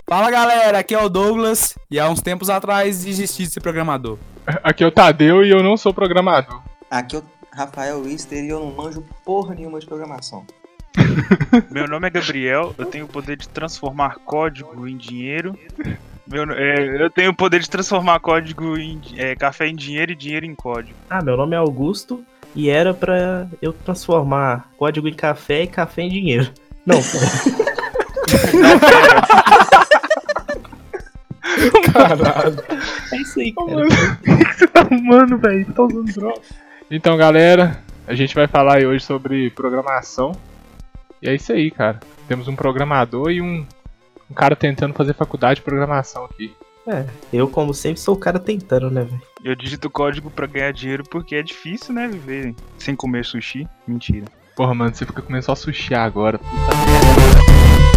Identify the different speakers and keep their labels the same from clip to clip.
Speaker 1: Fala galera, aqui é o Douglas e há uns tempos atrás desisti de ser programador.
Speaker 2: Aqui é o Tadeu e eu não sou programador.
Speaker 3: Aqui é o Rafael Wister e eu não manjo porra nenhuma de programação.
Speaker 4: Meu nome é Gabriel, eu tenho o poder de transformar código em dinheiro. Eu tenho o poder de transformar código em café em dinheiro e dinheiro em código.
Speaker 5: Meu nome é Augusto e era pra eu transformar código em café e café em dinheiro. Não,
Speaker 2: Caralho.
Speaker 5: é isso aí,
Speaker 2: Ô,
Speaker 5: cara.
Speaker 2: mano, o que você tá arrumando, velho? Tá usando droga. Então, galera, a gente vai falar aí hoje sobre programação. E é isso aí, cara. Temos um programador e um cara tentando fazer faculdade de programação aqui.
Speaker 5: Eu, como sempre, sou o cara tentando, né, velho?
Speaker 4: Eu digito código pra ganhar dinheiro porque é difícil, né, viver sem comer sushi. Mentira.
Speaker 2: Porra, mano, você fica comendo só sushi agora. Puta merda.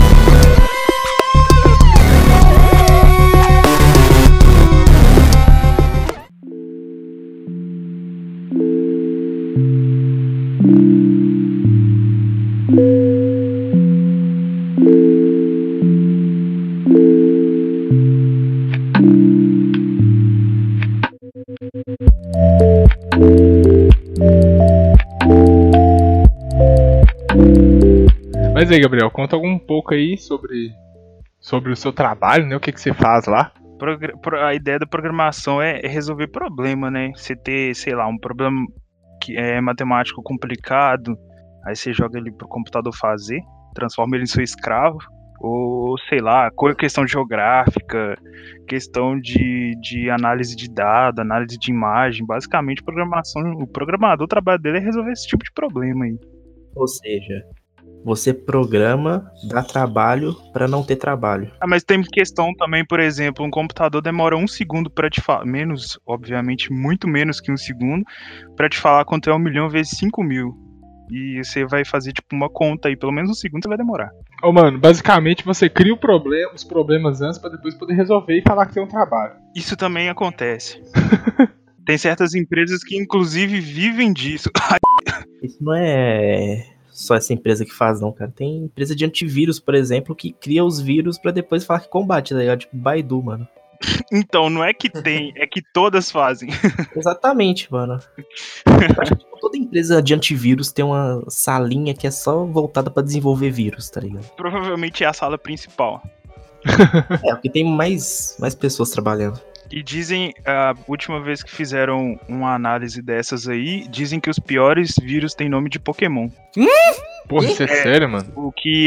Speaker 2: Mas aí, Gabriel, conta um pouco aí sobre o seu trabalho, né? O que você faz lá?
Speaker 4: A ideia da programação é resolver problema, né? Você ter, sei lá, um problema que é matemático complicado, aí você joga ele pro computador fazer, transforma ele em seu escravo, ou sei lá, questão geográfica, questão de análise de dados, análise de imagem. Basicamente, o programador, o trabalho dele é resolver esse tipo de problema aí.
Speaker 5: Ou seja, você programa, dá trabalho pra não ter trabalho.
Speaker 4: Mas tem questão também, por exemplo, um computador demora 1 segundo pra te falar, menos, obviamente, muito menos que 1 segundo, pra te falar quanto é 1 milhão vezes 5 mil. E você vai fazer, tipo, uma conta aí, pelo menos 1 segundo você vai demorar.
Speaker 2: Ô, mano, basicamente você cria os problemas antes pra depois poder resolver e falar que tem um trabalho.
Speaker 4: Isso também acontece. Tem certas empresas que, inclusive, vivem disso.
Speaker 5: Isso não é só essa empresa que faz, não, cara. Tem empresa de antivírus, por exemplo, que cria os vírus pra depois falar que combate, tá ligado? Tipo Baidu, mano.
Speaker 4: Então, não é que tem, é que todas fazem.
Speaker 5: Exatamente, mano. Acho que toda empresa de antivírus tem uma salinha que é só voltada pra desenvolver vírus, tá ligado?
Speaker 4: Provavelmente é a sala principal.
Speaker 5: Porque tem mais pessoas trabalhando.
Speaker 4: E dizem, a última vez que fizeram uma análise dessas aí, dizem que os piores vírus têm nome de Pokémon.
Speaker 2: Porra, isso é sério, mano?
Speaker 4: O que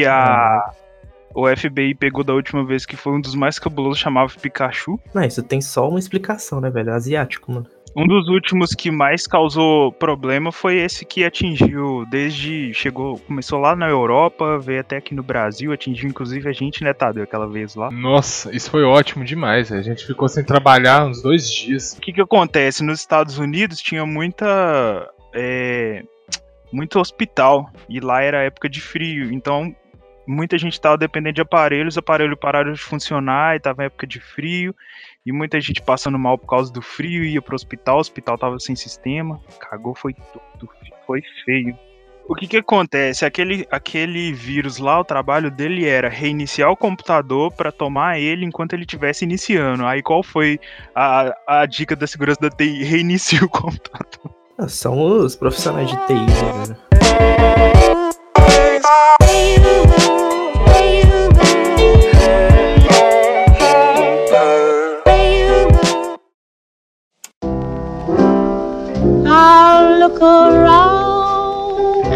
Speaker 4: o FBI pegou da última vez, que foi um dos mais cabulosos, chamava Pikachu.
Speaker 5: Não, isso tem só uma explicação, né, velho? Asiático, mano.
Speaker 4: Um dos últimos que mais causou problema foi esse que atingiu começou lá na Europa, veio até aqui no Brasil, atingiu inclusive a gente, né, Tadeu, aquela vez lá.
Speaker 2: Nossa, isso foi ótimo demais. A gente ficou sem trabalhar uns 2 dias.
Speaker 4: O que acontece? Nos Estados Unidos tinha muito hospital, e lá era época de frio, então muita gente estava dependendo de aparelhos, pararam de funcionar e tava em época de frio, e muita gente passando mal por causa do frio, ia pro hospital, o hospital tava sem sistema, cagou, foi tudo, foi feio. O que acontece? Aquele vírus lá, o trabalho dele era reiniciar o computador para tomar ele enquanto ele estivesse iniciando. Aí qual foi a dica da segurança da TI? Reinicia o computador.
Speaker 5: São os profissionais de TI, né, velho?
Speaker 6: I'll look around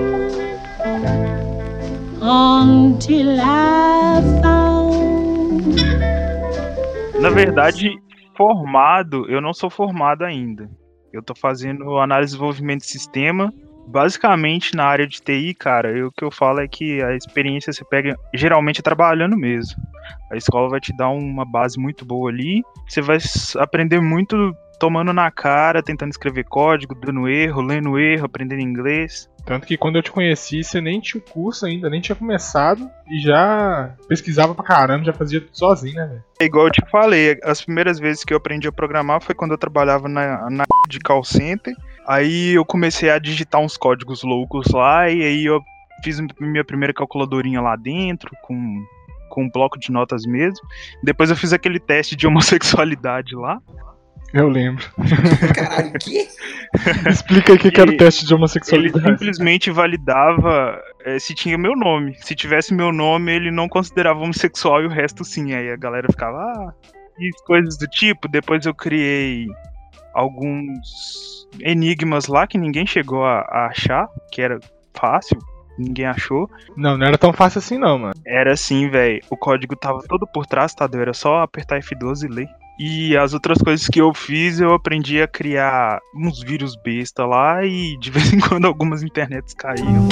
Speaker 6: until I found.
Speaker 4: Na verdade, eu não sou formado ainda. Eu tô fazendo análise de desenvolvimento de sistema. Basicamente, na área de TI, cara, o que eu falo é que a experiência você pega geralmente trabalhando mesmo. A escola vai te dar uma base muito boa ali. Você vai aprender muito tomando na cara, tentando escrever código, dando erro, lendo erro, aprendendo inglês.
Speaker 2: Tanto que quando eu te conheci, você nem tinha o curso ainda, nem tinha começado e já pesquisava pra caramba, já fazia tudo sozinho, né, velho?
Speaker 4: É igual eu te falei, as primeiras vezes que eu aprendi a programar foi quando eu trabalhava na de call center. Aí eu comecei a digitar uns códigos loucos lá, e aí eu fiz minha primeira calculadorinha lá dentro, com com um bloco de notas mesmo. Depois eu fiz aquele teste de homossexualidade lá.
Speaker 2: Eu lembro.
Speaker 3: Caralho, o quê?
Speaker 2: Explica aí o que era o teste de
Speaker 4: Ele
Speaker 2: homossexualidade.
Speaker 4: simplesmente validava se tinha meu nome. Se tivesse meu nome, ele não considerava homossexual e o resto sim. Aí a galera ficava, e coisas do tipo. Depois eu criei alguns enigmas lá que ninguém chegou a achar, que era fácil, ninguém achou.
Speaker 2: Não era tão fácil assim não, mano.
Speaker 4: Era assim, velho. O código tava todo por trás, tá? Era só apertar F12 e ler. E as outras coisas que eu fiz, eu aprendi a criar uns vírus besta lá e de vez em quando algumas internets caíam.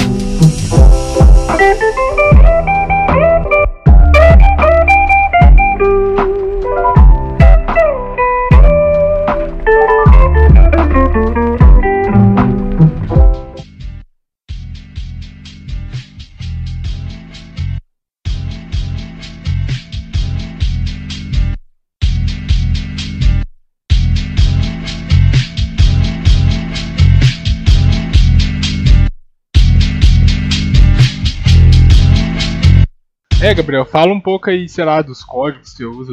Speaker 2: Gabriel, fala um pouco aí, sei lá, dos códigos que você usa,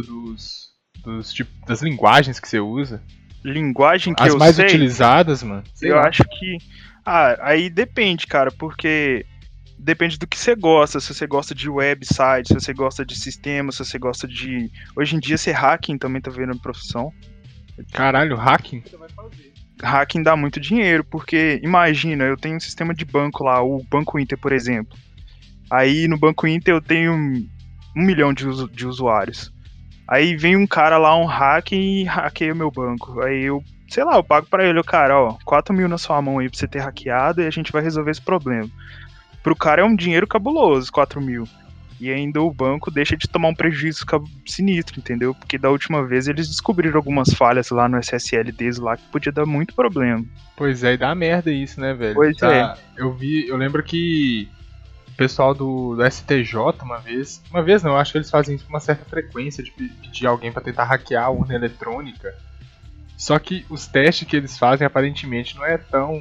Speaker 2: das linguagens que você usa.
Speaker 4: Linguagem que
Speaker 2: As
Speaker 4: eu
Speaker 2: mais
Speaker 4: sei,
Speaker 2: utilizadas, mano. Sei
Speaker 4: eu
Speaker 2: lá.
Speaker 4: acho que... aí depende, cara, porque depende do que você gosta. Se você gosta de website, se você gosta de sistema, se você gosta de... Hoje em dia, ser hacking também tá virando profissão.
Speaker 2: Caralho, hacking?
Speaker 4: Hacking dá muito dinheiro, porque imagina, eu tenho um sistema de banco lá, o Banco Inter, por exemplo. Aí no Banco Inter eu tenho 1 milhão de usuários. Aí vem um cara lá, um hack, e hackeia o meu banco. Aí eu, sei lá, eu pago pra ele, cara, ó, 4 mil na sua mão aí pra você ter hackeado e a gente vai resolver esse problema. Pro cara é um dinheiro cabuloso, 4 mil. E ainda o banco deixa de tomar um prejuízo sinistro, entendeu? Porque da última vez eles descobriram algumas falhas lá no SSL deles lá que podia dar muito problema.
Speaker 2: Pois é, e dá merda isso, né, velho?
Speaker 4: Pois é.
Speaker 2: Eu lembro que o pessoal do STJ uma vez não, eu acho que eles fazem isso com uma certa frequência de pedir alguém pra tentar hackear a urna eletrônica. Só que os testes que eles fazem aparentemente não é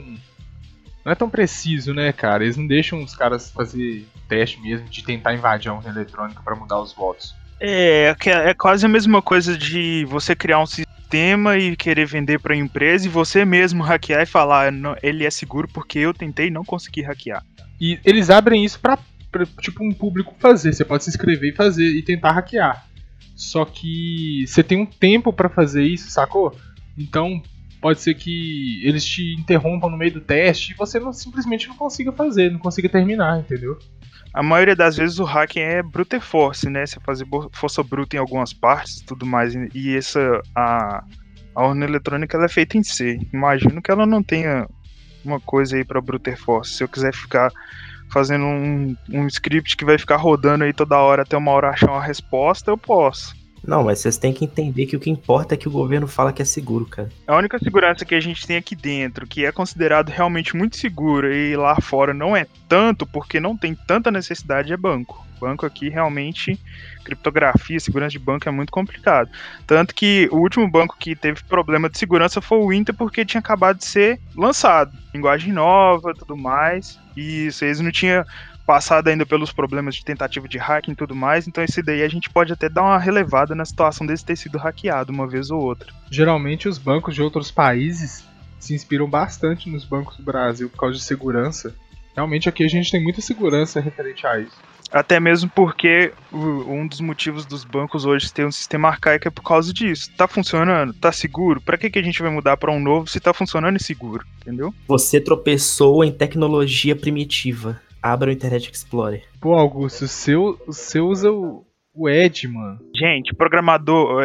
Speaker 2: tão preciso, né, cara? Eles não deixam os caras fazer teste mesmo de tentar invadir a urna eletrônica pra mudar os votos.
Speaker 4: É quase a mesma coisa de você criar um sistema e querer vender pra empresa e você mesmo hackear e falar, não, ele é seguro porque eu tentei e não consegui hackear.
Speaker 2: E eles abrem isso pra tipo, um público fazer. Você pode se inscrever e fazer e tentar hackear. Só que você tem um tempo pra fazer isso, sacou? Então pode ser que eles te interrompam no meio do teste e você simplesmente não consiga fazer, não consiga terminar, entendeu?
Speaker 4: A maioria das vezes o hacking é brute force, né? Você fazer força bruta em algumas partes e tudo mais. E a urna eletrônica ela é feita em C. Imagino que ela não tenha uma coisa aí pra brute force. Se eu quiser ficar fazendo um script que vai ficar rodando aí toda hora até uma hora achar uma resposta, eu posso.
Speaker 5: Não, mas vocês têm que entender que o que importa é que o governo fala que é seguro, cara.
Speaker 4: A única segurança que a gente tem aqui dentro, que é considerado realmente muito seguro e lá fora não é tanto, porque não tem tanta necessidade, é banco. Banco aqui realmente, criptografia, segurança de banco é muito complicado. Tanto que o último banco que teve problema de segurança foi o Inter, porque tinha acabado de ser lançado. Linguagem nova, tudo mais. E eles não tinham passado ainda pelos problemas de tentativa de hacking e tudo mais, então esse daí a gente pode até dar uma relevada na situação desse ter sido hackeado uma vez ou outra.
Speaker 2: Geralmente os bancos de outros países se inspiram bastante nos bancos do Brasil por causa de segurança. Realmente aqui a gente tem muita segurança referente a isso.
Speaker 4: Até mesmo porque um dos motivos dos bancos hoje ter um sistema arcaico é por causa disso. Tá funcionando? Tá seguro? Pra que a gente vai mudar pra um novo se tá funcionando e seguro? Entendeu?
Speaker 5: Você tropeçou em tecnologia primitiva. Abra o Internet Explorer.
Speaker 2: Pô, Augusto, você usa o Edge, mano.
Speaker 4: Gente, programador,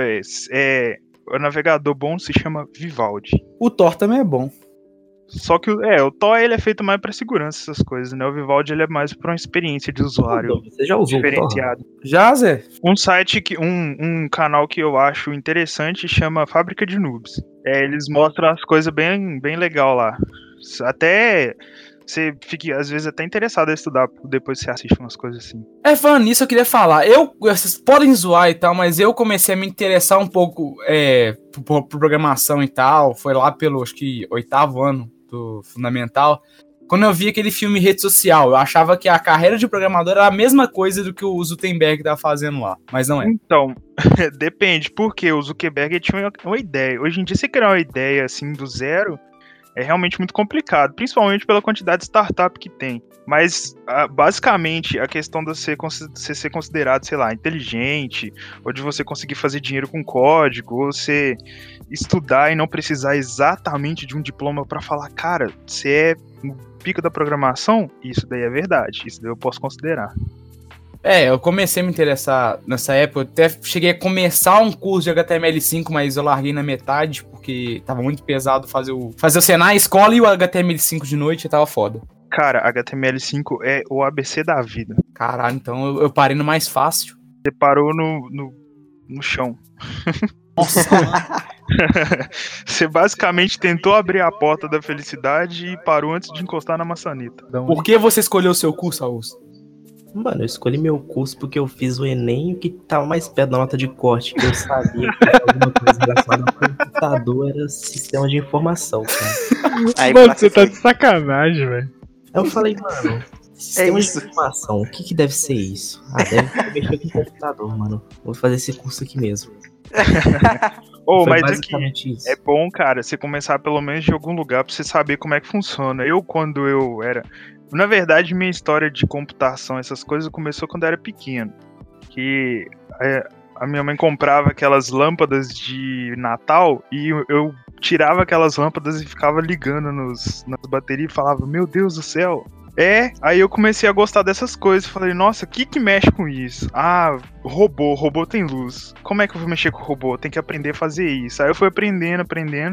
Speaker 4: o navegador bom se chama Vivaldi.
Speaker 1: O Thor também é bom.
Speaker 4: Só que o Tor ele é feito mais pra segurança, essas coisas, né? O Vivaldi ele é mais pra uma experiência de usuário
Speaker 5: Você já usou o Thor?
Speaker 4: diferenciado.
Speaker 1: Já, Zé?
Speaker 4: Um site, um canal que eu acho interessante chama Fábrica de Noobs. Eles mostram as coisas bem legal lá. Até você fica, às vezes, até interessado a estudar depois que você assiste umas coisas assim.
Speaker 1: Falando nisso, eu queria falar. Vocês podem zoar e tal, mas eu comecei a me interessar um pouco por programação e tal. Foi lá pelo, acho que, 8º ano do fundamental. quando eu vi aquele filme Rede Social, eu achava que a carreira de programador era a mesma coisa do que o Zuckerberg tava fazendo lá, mas não é.
Speaker 4: Então, depende, porque o Zuckerberg tinha uma ideia. Hoje em dia, você criar uma ideia assim do zero é realmente muito complicado, principalmente pela quantidade de startup que tem. Mas, basicamente, a questão de você ser considerado, sei lá, inteligente, ou de você conseguir fazer dinheiro com código, ou você estudar e não precisar exatamente de um diploma para falar, cara, você é o pico da programação, isso daí é verdade, isso daí eu posso considerar.
Speaker 1: Eu comecei a me interessar nessa época, eu até cheguei a começar um curso de HTML5, mas eu larguei na metade, porque tava muito pesado fazer o Senai, escola e o HTML5 de noite, tava foda.
Speaker 4: Cara, HTML5 é o ABC da vida.
Speaker 1: Caralho, então eu parei no mais fácil.
Speaker 4: Você parou no chão.
Speaker 1: Nossa,
Speaker 4: Você basicamente tentou abrir a porta da felicidade e parou antes de encostar na maçaneta.
Speaker 1: por que você escolheu o seu curso, Augusto?
Speaker 5: Mano, eu escolhi meu curso porque eu fiz o Enem, que tava mais perto da nota de corte, que eu sabia que alguma coisa relacionada com computador era sistema de informação, cara.
Speaker 3: Aí,
Speaker 2: Mano, você tá de sacanagem, velho.
Speaker 5: Aí eu falei, mano, sistema de informação, o que deve ser isso? Deve mexer com computador, mano. Vou fazer esse curso aqui mesmo.
Speaker 4: Foi mas
Speaker 5: basicamente isso.
Speaker 4: É bom, cara, você começar pelo menos de algum lugar pra você saber como é que funciona. Quando eu era... Na verdade, minha história de computação, essas coisas, começou quando eu era pequeno. Que a minha mãe comprava aquelas lâmpadas de Natal e eu tirava aquelas lâmpadas e ficava ligando nas baterias e falava, meu Deus do céu. Aí eu comecei a gostar dessas coisas. Falei, nossa, o que mexe com isso? Robô tem luz. Como é que eu vou mexer com o robô? Tem que aprender a fazer isso. Aí eu fui aprendendo.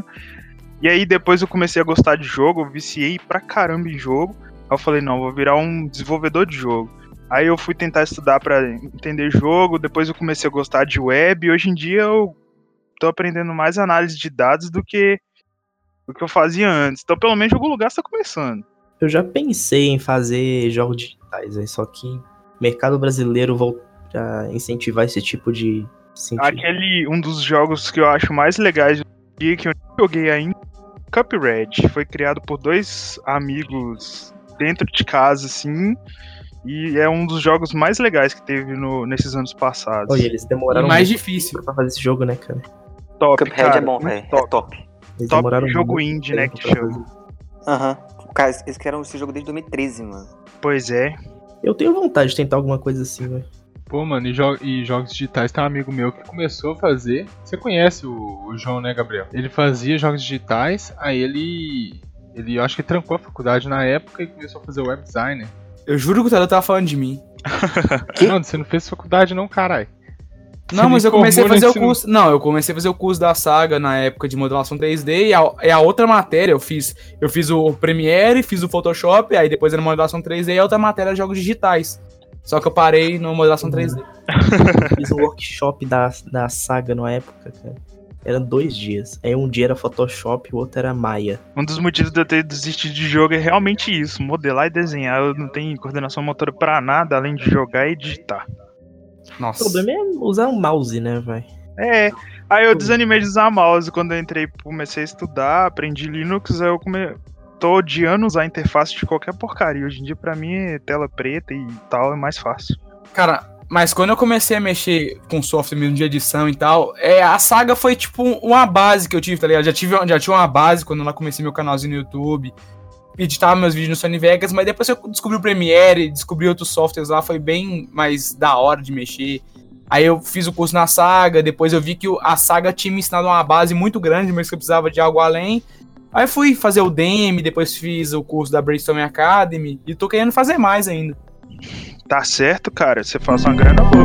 Speaker 4: E aí depois eu comecei a gostar de jogo, eu viciei pra caramba em jogo. Aí eu falei, não, vou virar um desenvolvedor de jogo. Aí eu fui tentar estudar pra entender jogo, depois eu comecei a gostar de web, e hoje em dia eu tô aprendendo mais análise de dados do que o que eu fazia antes. Então pelo menos em algum lugar você tá começando.
Speaker 5: Eu já pensei em fazer jogos digitais, só que o mercado brasileiro volta a incentivar esse tipo de sentido.
Speaker 4: Um dos jogos que eu acho mais legais que eu joguei ainda, Cuphead, foi criado por 2 amigos dentro de casa, assim, e é um dos jogos mais legais que teve nesses anos passados.
Speaker 5: Olha, eles demoraram
Speaker 1: mais difícil
Speaker 5: pra fazer esse jogo, né, cara?
Speaker 4: Top,
Speaker 3: Cuphead
Speaker 4: cara,
Speaker 3: é bom, velho. É top.
Speaker 5: Eles
Speaker 4: Top
Speaker 5: demoraram
Speaker 4: jogo
Speaker 5: muito
Speaker 4: indie, né,
Speaker 5: tempo
Speaker 4: que
Speaker 5: pra
Speaker 4: chama.
Speaker 3: Aham. Cara, eles criaram esse jogo desde 2013, mano.
Speaker 4: Pois é.
Speaker 5: Eu tenho vontade de tentar alguma coisa assim, velho.
Speaker 2: Pô, mano, e jogos digitais, tem um amigo meu que começou a fazer. Você conhece o João, né, Gabriel? Ele fazia jogos digitais, aí ele eu acho que trancou a faculdade na época e começou a fazer web designer.
Speaker 1: Eu juro que o Tadeu tava falando de mim.
Speaker 2: Mano, você não fez faculdade não, caralho.
Speaker 1: Não, mas eu comecei a fazer o curso. Não, eu comecei a fazer o curso da Saga na época de modelação 3D e a outra matéria eu fiz o Premiere, fiz o Photoshop, aí depois era modelação 3D e a outra matéria era jogos digitais. Só que eu parei na modelação 3D.
Speaker 5: Eu fiz um workshop da Saga na época, cara. Eram 2 dias. Aí um dia era Photoshop e o outro era Maya.
Speaker 4: Um dos motivos de eu ter desistido de jogo é realmente isso, modelar e desenhar. Eu não tenho coordenação motora pra nada, além de jogar e digitar.
Speaker 1: Nossa.
Speaker 5: O problema é usar um mouse, né, velho?
Speaker 4: Aí eu desanimei de usar mouse quando eu entrei, comecei a estudar, aprendi Linux, aí eu tô odiando usar a interface de qualquer porcaria. Hoje em dia, pra mim, é tela preta e tal, é mais fácil.
Speaker 1: Cara, mas quando eu comecei a mexer com software mesmo de edição e tal, a Saga foi tipo uma base que eu tive, tá ligado? Já tinha uma base quando eu comecei meu canalzinho no YouTube, editava meus vídeos no Sony Vegas, mas depois eu descobri o Premiere, descobri outros softwares lá, foi bem mais da hora de mexer. Aí eu fiz o curso na Saga, depois eu vi que a Saga tinha me ensinado uma base muito grande, mas que eu precisava de algo além. Aí eu fui fazer o DEM, depois fiz o curso da Brainstorm Academy, e tô querendo fazer mais ainda.
Speaker 4: Tá certo, cara, você faz uma grana boa.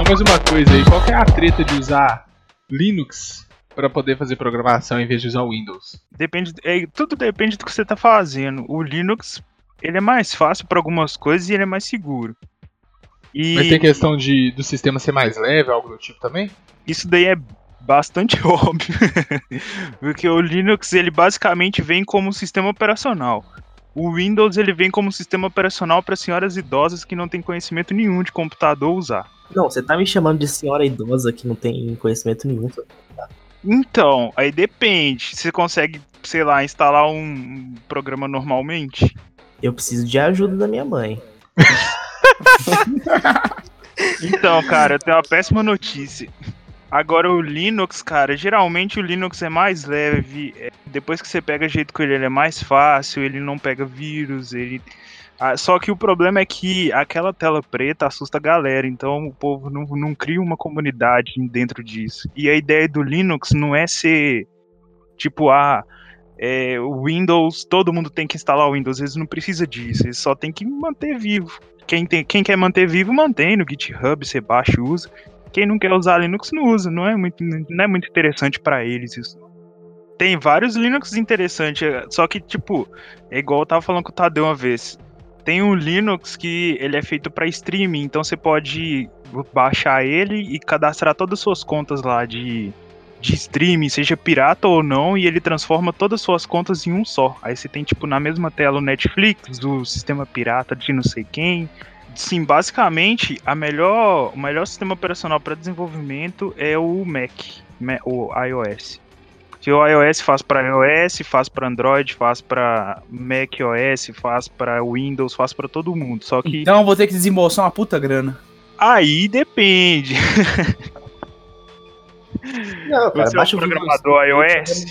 Speaker 2: mais uma coisa aí, qual que é a treta de usar Linux para poder fazer programação em vez de usar o Windows?
Speaker 4: Tudo depende do que você tá fazendo. O Linux, ele é mais fácil para algumas coisas e ele é mais seguro.
Speaker 2: Mas tem questão do sistema ser mais leve, algo do tipo também?
Speaker 4: Isso daí é bastante óbvio. Porque o Linux, ele basicamente vem como sistema operacional. O Windows, ele vem como sistema operacional para senhoras idosas que não têm conhecimento nenhum de computador usar.
Speaker 5: Não, você tá me chamando de senhora idosa que não tem conhecimento nenhum.
Speaker 4: Então, aí depende. Você consegue, sei lá, instalar um programa normalmente?
Speaker 5: Eu preciso de ajuda da minha mãe.
Speaker 4: Então, cara, eu tenho uma péssima notícia. Agora o Linux, cara, geralmente o Linux é mais leve. Depois que você pega jeito com ele é mais fácil, ele não pega vírus, só que o problema é que aquela tela preta assusta a galera, então o povo não cria uma comunidade dentro disso. E a ideia do Linux não é ser, tipo, o Windows, todo mundo tem que instalar o Windows, eles não precisam disso, eles só tem que manter vivo. Quem quer manter vivo, mantém no GitHub, você baixa e usa. Quem não quer usar Linux, não usa, não é muito interessante pra eles isso. Tem vários Linux interessantes, só que, tipo, é igual eu tava falando com o Tadeu uma vez. Tem um Linux que ele é feito para streaming, então você pode baixar ele e cadastrar todas as suas contas lá de streaming, seja pirata ou não, e ele transforma todas as suas contas em um só. Aí você tem, tipo, na mesma tela o Netflix, o sistema pirata de não sei quem. Sim, basicamente, o melhor sistema operacional para desenvolvimento é o Mac, o iOS. Que o iOS faz para iOS, faz para Android, faz para macOS, faz para Windows, faz para todo mundo. Só que
Speaker 1: então eu vou ter que desembolsar uma puta grana.
Speaker 4: Aí depende.
Speaker 5: Não, cara,
Speaker 4: Você é um programador iOS?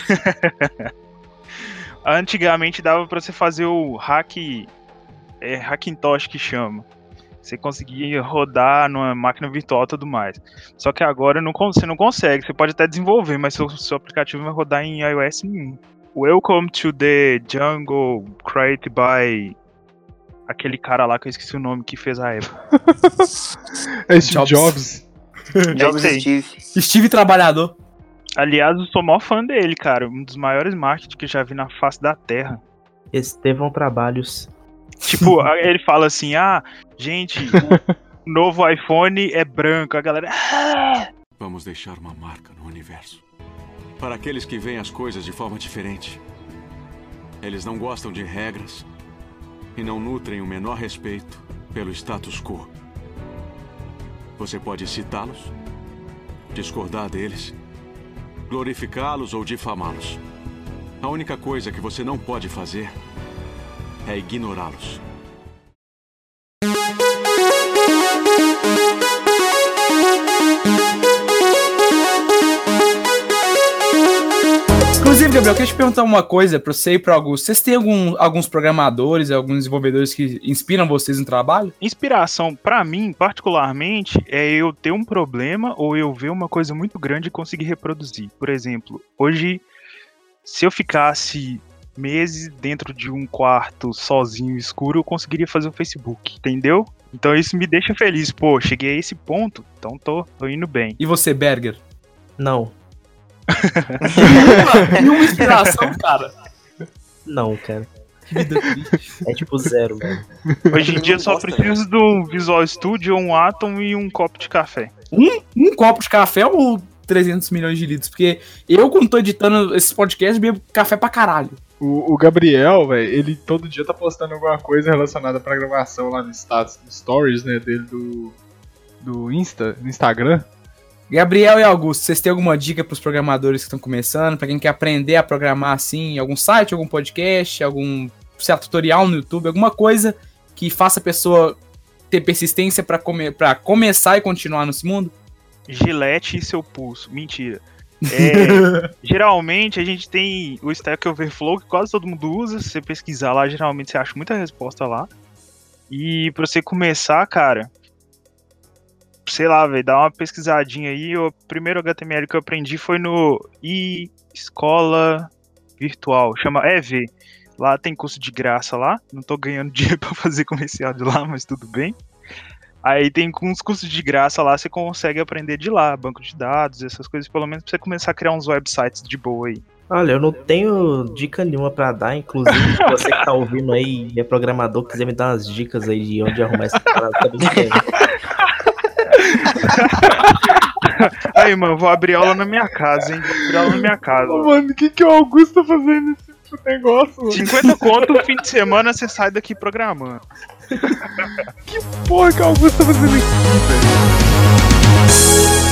Speaker 4: Antigamente dava para você fazer o Hackintosh que chama. Você conseguia rodar numa máquina virtual e tudo mais. Só que agora você não consegue. Você pode até desenvolver, mas seu aplicativo vai rodar em iOS nenhum. Welcome to the jungle created by aquele cara lá que eu esqueci o nome que fez a Apple.
Speaker 2: É Steve Jobs.
Speaker 1: Steve Trabalhador.
Speaker 4: Aliás, eu sou o maior fã dele, cara. Um dos maiores marketing que eu já vi na face da Terra.
Speaker 5: Estevão Trabalhos.
Speaker 4: Tipo, ele fala assim, gente, o novo iPhone é branco. A galera...
Speaker 7: Vamos deixar uma marca no universo. Para aqueles que veem as coisas de forma diferente. Eles não gostam de regras e não nutrem o menor respeito pelo status quo. Você pode citá-los, discordar deles, glorificá-los ou difamá-los. A única coisa que você não pode fazer é ignorá-los.
Speaker 1: Inclusive, Gabriel, eu queria te perguntar uma coisa pra você e pra Augusto. Vocês têm alguns programadores, alguns desenvolvedores que inspiram vocês no trabalho?
Speaker 4: Inspiração, pra mim, particularmente, é eu ter um problema ou eu ver uma coisa muito grande e conseguir reproduzir. Por exemplo, hoje, se eu ficasse meses dentro de um quarto sozinho, escuro, eu conseguiria fazer o Facebook, entendeu? Então isso me deixa feliz. Pô, cheguei a esse ponto, então tô indo bem.
Speaker 1: E você, Berger?
Speaker 5: Não.
Speaker 1: Nenhuma inspiração, cara.
Speaker 5: Não, cara. É tipo zero, velho.
Speaker 4: Hoje em dia eu só preciso de um Visual Studio, um Atom e um copo de café.
Speaker 1: Um copo de café ou 300 milhões de litros? Porque eu, quando tô editando esses podcasts, bebo café pra caralho.
Speaker 2: O Gabriel, velho, ele todo dia tá postando alguma coisa relacionada à programação lá no status, no stories, né, dele do Instagram.
Speaker 1: Gabriel e Augusto, vocês têm alguma dica pros programadores que estão começando? Pra quem quer aprender a programar assim, algum site, algum podcast, algum certo tutorial no YouTube, alguma coisa que faça a pessoa ter persistência pra começar e continuar nesse mundo?
Speaker 4: Gillette e seu pulso. Mentira. Geralmente a gente tem o Stack Overflow que quase todo mundo usa. Se você pesquisar lá, geralmente você acha muita resposta lá. E pra você começar, cara, sei lá, velho, dá uma pesquisadinha aí. O primeiro HTML que eu aprendi foi no Escola Virtual, chama EV. Lá tem curso de graça lá. Não tô ganhando dinheiro pra fazer comercial de lá, mas tudo bem. Aí tem com uns cursos de graça lá, você consegue aprender de lá, banco de dados, essas coisas, pelo menos pra você começar a criar uns websites de boa aí.
Speaker 5: Olha, eu não tenho dica nenhuma pra dar, inclusive se você que tá ouvindo aí e é programador, quiser me dar umas dicas aí de onde arrumar essa parada, tá bem bem.
Speaker 4: Aí, mano, vou abrir aula na minha casa, hein? Vou abrir aula na minha casa.
Speaker 2: Mano, o que o Augusto tá fazendo nesse negócio, mano?
Speaker 4: 50 conto, fim de semana você sai daqui programando.
Speaker 2: Que porra que o Augusto tá fazendo aqui, velho?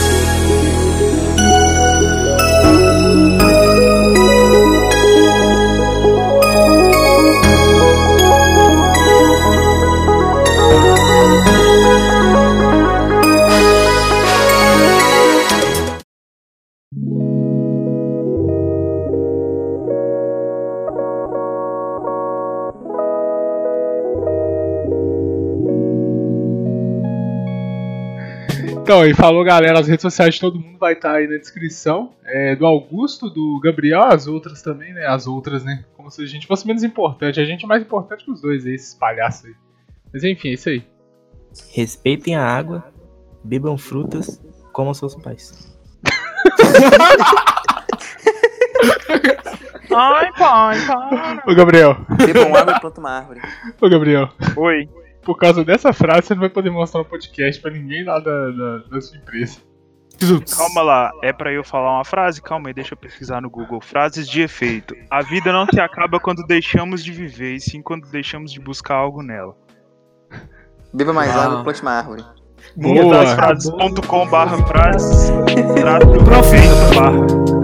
Speaker 2: Então, aí falou, galera, as redes sociais de todo mundo vai estar aí na descrição. Do Augusto, do Gabriel, as outras também, né? As outras, né? Como se a gente fosse menos importante. A gente é mais importante que os dois aí, esses palhaços aí. Mas enfim, é isso aí.
Speaker 5: Respeitem a água, bebam frutas, comam seus pais.
Speaker 4: Ai, pai.
Speaker 2: Ô, Gabriel.
Speaker 3: Bebam água e planta uma árvore.
Speaker 2: Ô, Gabriel.
Speaker 4: Oi.
Speaker 2: Por causa dessa frase, você não vai poder mostrar um podcast pra ninguém lá da sua empresa.
Speaker 4: Calma lá, é pra eu falar uma frase? Calma aí, deixa eu pesquisar no Google. Frases de efeito. A vida não se acaba quando deixamos de viver, e sim quando deixamos de buscar algo nela.
Speaker 3: Beba mais água e plante uma árvore.
Speaker 2: Boa.
Speaker 4: Mundasfrases.com/frases. Trato profeta.